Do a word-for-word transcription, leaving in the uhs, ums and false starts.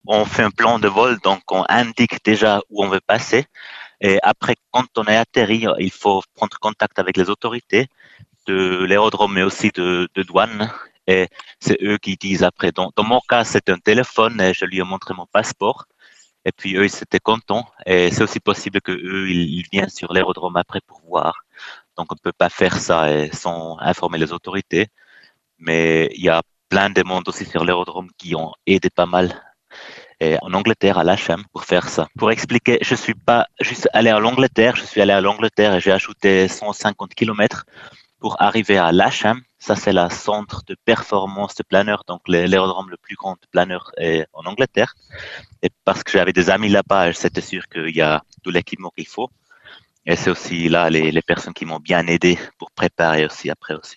on fait un plan de vol, donc on indique déjà où on veut passer. Et après, quand on est atterri, il faut prendre contact avec les autorités de l'aérodrome, mais aussi de, de douane. Et c'est eux qui disent après. Dans, dans mon cas, c'est un téléphone et je lui ai montré mon passeport. Et puis eux, ils étaient contents. Et c'est aussi possible que eux, ils, ils viennent sur l'aérodrome après pour voir. Donc on ne peut pas faire ça sans informer les autorités. Mais il y a plein de monde aussi sur l'aérodrome qui ont aidé pas mal. Et en Angleterre, à l'H M, pour faire ça. Pour expliquer, je suis pas juste allé à l'Angleterre, je suis allé à l'Angleterre et j'ai ajouté cent cinquante kilomètres pour arriver à l'H M. Ça, c'est le centre de performance de planeur, donc l'aérodrome le plus grand de planeur est en Angleterre. Et parce que j'avais des amis là-bas, j'étais sûr qu'il y a tout l'équipement qu'il faut. Et c'est aussi là les, les personnes qui m'ont bien aidé pour préparer aussi après aussi.